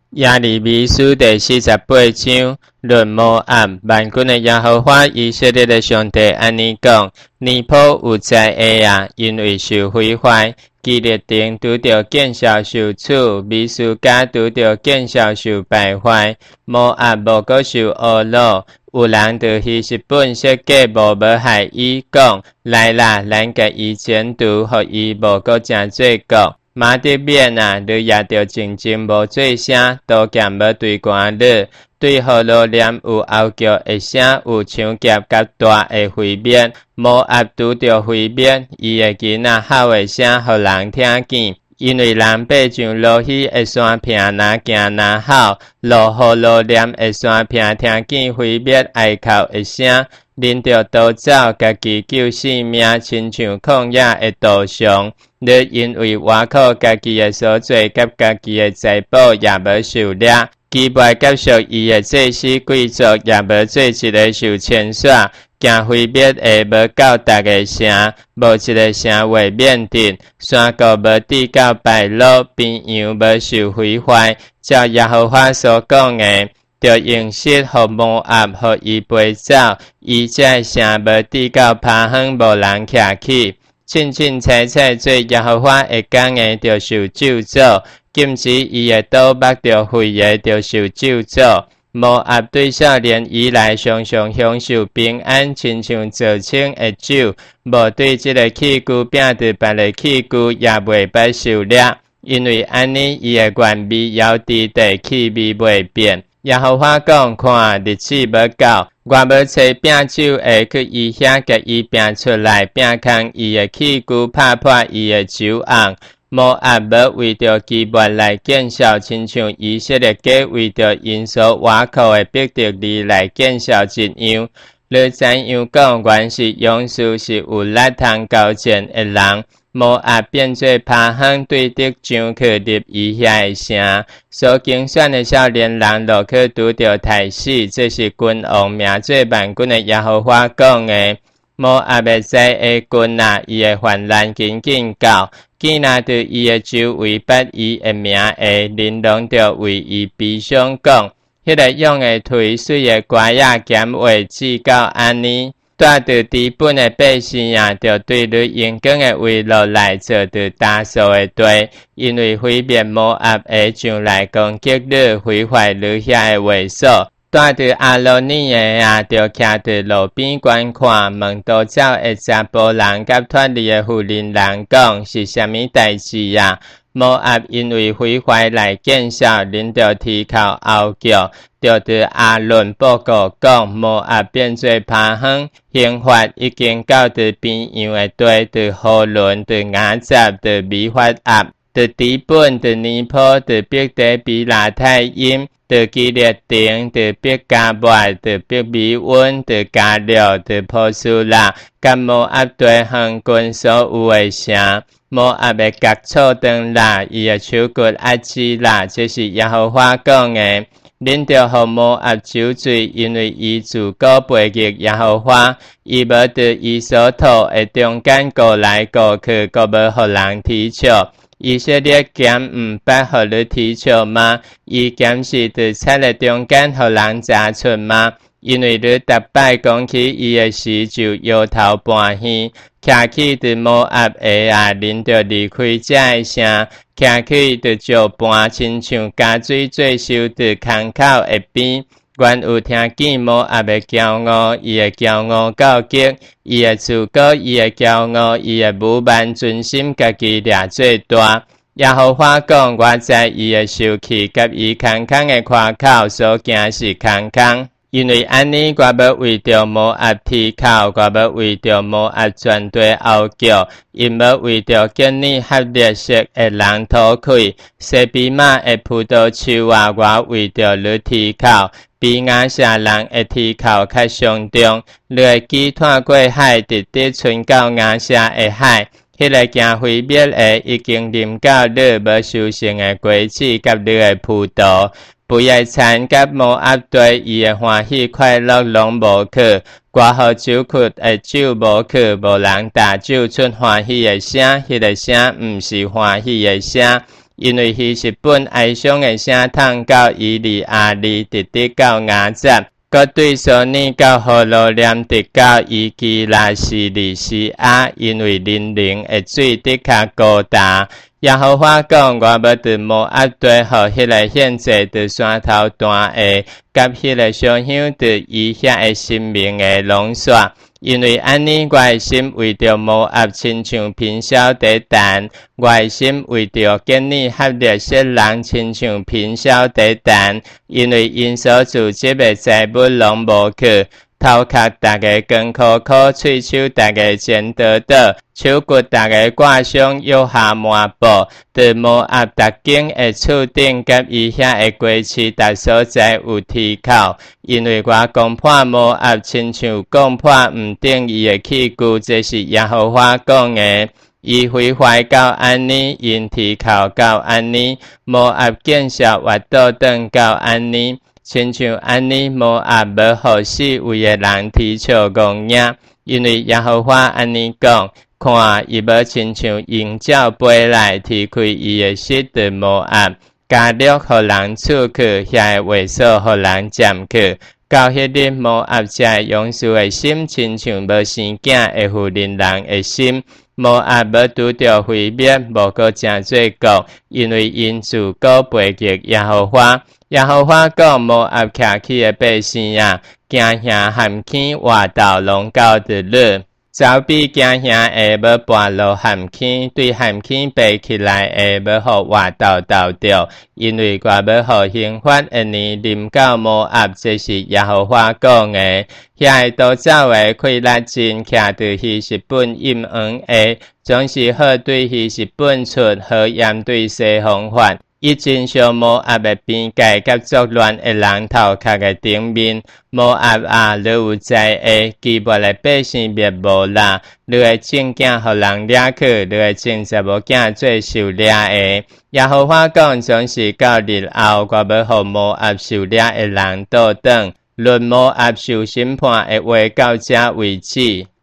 亚利米书第48章，论摩押，万军的耶和华以色列的上帝安尼讲：尼泊有灾厄啊，因为受毁坏；基列丁拄着见效受处，米苏加拄着见效受败坏。摩押无过受恶落，有人就希实本设计无害伊讲：来啦，咱甲伊前途，互伊无过正做国。马德面啊，你也着静静无做声，都咸无对官你，对何罗念有后脚的声，有抢劫甲大的毁灭，摩押拄着毁灭，伊的囡仔哭的声，互人听见。因为人爬上落去的山坪，哪行哪哭，落何罗念的山坪，听见毁灭哀哭的声，恁着逃走，家己救性命，亲像旷野的道上。你因为挖苦家己的所做，甲家己的财宝也无受掠，期待接受伊的祭司贵族，也无做一个受牵涉，行毁灭的无到达的城，无一个城为免定，山谷无地到败落，边洋无受毁坏。照耶和华所讲的，着用石互摩押，互伊飞走，伊这城无地到趴远，无人徛起。凊凊彩彩做耶和华会讲的，着受咒诅；禁止伊的刀目着废的，着受咒诅。摩押对少年以来常常享受平安，亲像造清的酒；无对这个器具拼对别个器具，也袂捌受掠。因为安尼，伊的原味犹伫地，气味袂变。耶和华讲：看，日子要到。我要找饼酒的去伊遐，甲伊饼出来，饼空伊的器具，拍破伊的酒甕。摩押要为着基本来见效，亲像以色列家为着因所挖苦的必得利来见效一样。你怎样讲？原是勇士，是有力通交战的人。摩押变做趴远对敌上去入伊遐的城，所竞选的少年人落去拄着杀死，这是君王名做万军的耶和华讲的。摩押的灾厄君啊，伊的患难紧紧到，见若对伊的周围把伊的名下，人拢着为伊悲伤讲。迄个用的推水的歌仔减话至到安尼。带着基本的百姓啊，就对你严格的为落来做着大数的对，因为毁灭摩押的上来攻击你，毁坏你遐的卫所。带着阿罗尼的啊，就徛伫路边观看，问多走的查甫人甲脱离的妇人人讲是虾米代志啊？摩押因为毁坏来见效，恁着提靠后脚。就对阿伦报告讲，摩押变做趴远，刑罚已经到伫边洋的地，伫荷伦，伫雅杂，伫米法押，伫底本，伫尼泊，伫北地比拉太因，伫基列丁，伫北加末，伫北米温，伫加略，伫波斯拉，甲摩押地横军所有的城。摩押的角错灯啦，伊的手骨压制啦，这是耶和华讲的。恁着互摩押酒醉，因为伊自古背逆耶和华，伊无伫伊所讨的中间过来过去，阁无互人提笑。以色列咸毋捌互你提笑吗？伊咸是伫菜的中间互人查出吗？因为你逐摆讲起伊的时，就摇头半耳。徛起伫摩押的啊，恁着离开这的城，徛起伫石盘，亲像加水做收伫空口的边。原有听见摩押的骄傲，伊的骄傲到极，伊的自古，伊的骄傲，伊的武慢尊心，家己掠最大。耶和华讲，我知伊的受气，甲伊空空的夸口所行是空空。因为安尼，我要为着摩押提靠，我要为着摩押全队后脚，因要为着跟你合列色的人讨开，西比马的葡萄树啊，我为着你提靠，比亚夏人的提靠较上重。你会记探过海，直直存到亚夏的海。迄个行毁灭的已经临到你无修成的果子，甲你的葡萄。不要参甲摩押对伊的欢喜快乐拢无去，挂好酒库的酒无去，无人打酒出欢喜的声，迄个声毋是欢喜的声。 因为希实本哀伤的声筒到伊利亚利直直到雅赞，佮对索尼到荷罗念直到伊基拉西利西亚，因为人灵的水的确高大。耶和华讲，我要伫摩押地互迄个献祭伫山头断下，甲迄个烧香伫伊遐的生命的拢煞。因为安尼，我的心为着摩押亲像砭烧在弹，我的心为着建立合列色人亲像砭烧在弹，因为因所自积的财物拢无去。头壳大家光苦苦，喙手大家前倒倒，手骨大家挂上腰下抹布，伫摩押达景的厝顶，甲伊遐的过市达所在有梯口，因为我攻破摩押，亲像攻破毋顶伊的器具，这是耶和华讲的。伊毁坏到安尼，因梯口到安尼，摩押建设活倒转到安尼。亲像安尼，摩押要互四位的人啼笑公影，因为耶和华安尼讲，看伊要亲像鹰鸟飞来，提开伊的膝伫摩押，加略互人出去，遐的话所互人占去。到迄日，摩押遮勇士的心，亲像无生囝的妇人人的心。摩押要拄着毁灭，无搁正做国，因为因自古背逆耶和华。耶和华讲，摩押徛起的百姓啊，惊吓含起活斗拢到日日，走比惊吓的要搬落含起，对含起爬起来的要互活斗斗着，因为我要互刑罚的年临到摩押，这是耶和华讲的。遐个都走的溃烂真，徛伫希实本阴黄的，总是好对希实本出，好严对西方法。伊真像摩押的边界，甲作乱的人头壳的顶面。摩押啊，你有在的，基本的百姓灭无啦。你的正囝互人掠去，你的正查某囝做受掠的。耶和华讲，总是到日后，我要互摩押受掠的人倒转。论摩押受审判的话到这为止。